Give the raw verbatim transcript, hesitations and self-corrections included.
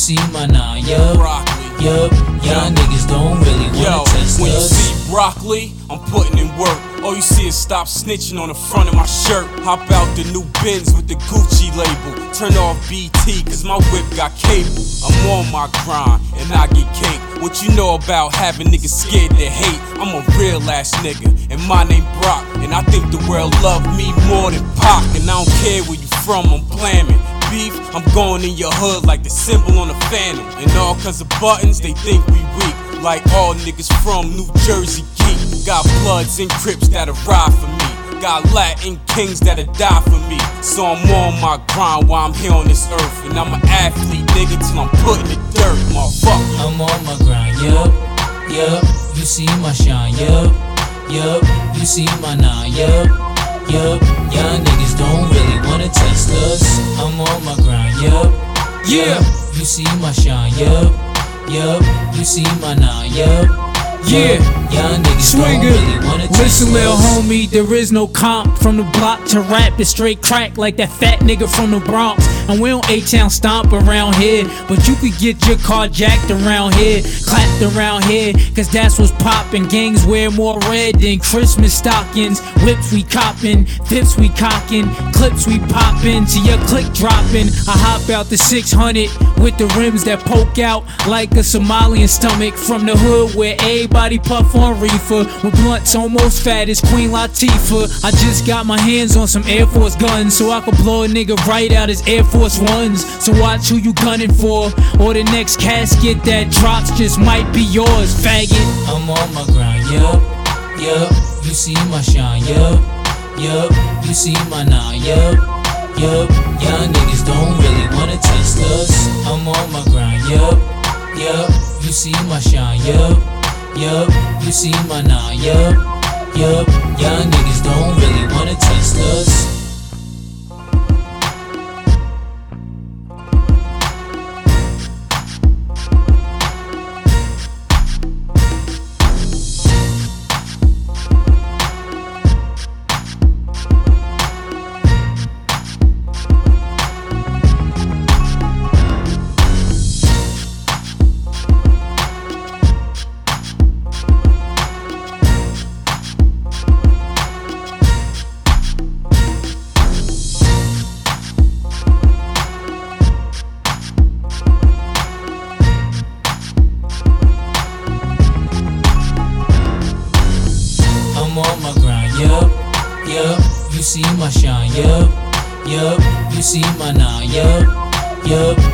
see my nine, yup, yup. Y'all niggas don't really wanna Yo, test when you us. see broccoli, I'm putting in work. All you see is stop snitching on the front of my shirt. Hop out the new Benz with the Gucci label. Turn off B T cause my whip got cable. I'm on my grind and I get cake. What you know about having niggas scared to hate? I'm a real ass nigga and my name Brock. And I think the world love me more than Pac. And I don't care where you from, I'm blaming. Beef, I'm going in your hood like the symbol on the Phantom. And all cause of buttons, they think we weak. Like all niggas from New Jersey geek. Got Bloods and Crips that'll ride for me. Got Latin kings that'll die for me. So I'm on my grind while I'm here on this earth. And I'm an athlete, nigga, till I'm put in the dirt, motherfucker. I'm on my grind, yup, yup. You see my shine, yup, yup. You see my nine, yup, yup. Y'all niggas don't really wanna test us. I'm on my grind, yup, Yeah. yup. You see my shine, yup, yup. You see my nine, yup, Yeah. yup. Y'all niggas Swinging. don't really wanna test Listen, little us. homie, there is no comp. From the block to rap, it's straight crack like that fat nigga from the Bronx. And we don't A-Town stomp around here, but you could get your car jacked around here, clapped around here, cause that's what's poppin'. Gangs wear more red than Christmas stockings. Whips we coppin', fips we cockin', clips we poppin', to your click droppin'. I hop out the six hundred with the rims that poke out like a Somalian stomach. From the hood where everybody puff on reefer, with blunts almost fat as Queen Latifah. I just got my hands on some Air Force guns, so I could blow a nigga right out his Air Force Ones. So watch who you gunning for, or the next casket that drops just might be yours, faggot. I'm on my grind, yup, yup. You see my shine, yup, yup. You see my nine, yup, yup. Y'all niggas don't really wanna test us. I'm on my grind, yup, yup. You see my shine, yup, yup. You see my nine, yup, yup. Y'all niggas don't really wanna test us. I'm on my grind, yup, yup. You see my shine, yup, yup. You see my nine, yup, yup.